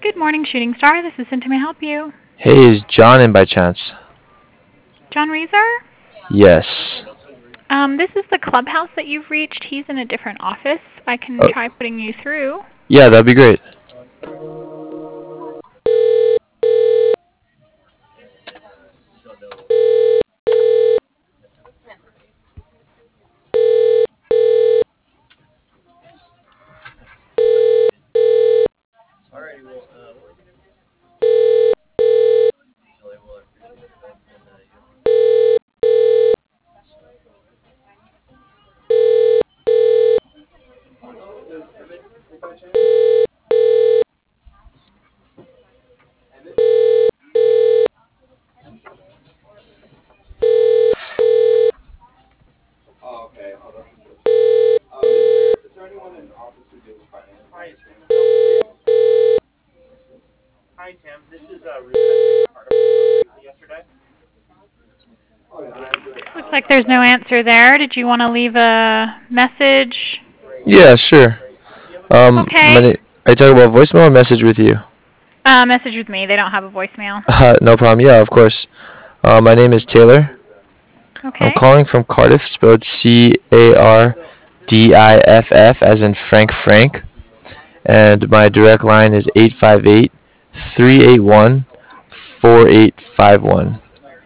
Good morning, Shooting Star. This is Cynthia. May I help you? Hey, is John in by chance? John Reeser? Yes. This is the clubhouse that you've reached. He's in a different office. I can Oh, try putting you through. yeah, that'd be great. Hi, Tim. This is Ruben. I spoke to Carter yesterday. Looks like there's no answer there. Did you want to leave a message? Yeah, sure. Okay. I talk about voicemail or message with you? Message with me. They don't have a voicemail. No problem. Yeah, of course. My name is Taylor. I'm Okay. calling from Cardiff, spelled Cardiff, as in Frank. And my direct line is 858-381-4851.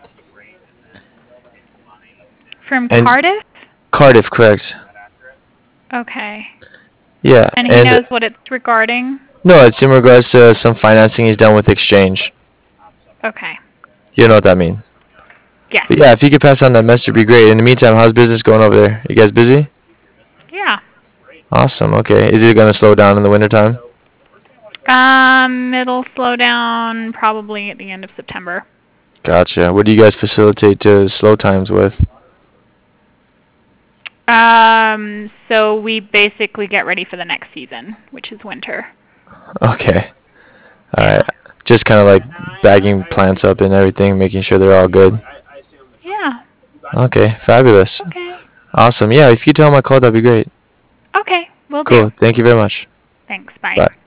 From And Cardiff? Cardiff, correct. Okay. Yeah, And he and knows what it's regarding? no, it's in regards to some financing he's done with Exchange. Okay. You know what that means. Yes. But yeah, if you could pass on that message, it'd be great. In the meantime, how's business going over there? You guys busy? Yeah. Awesome. Okay. Is it gonna slow down in the wintertime? It'll slow down probably at the end of September. Gotcha. What do you guys facilitate to slow times with? So we basically get ready for the next season, which is winter. Okay. All Yeah. right. Just kind of like bagging plants up and everything, making sure they're all good. Yeah. Okay. Fabulous. Okay. Awesome. Yeah. If you tell him I called, that'd be great. Okay. Will do. Cool. Thank you very much. Thanks. Bye. Bye.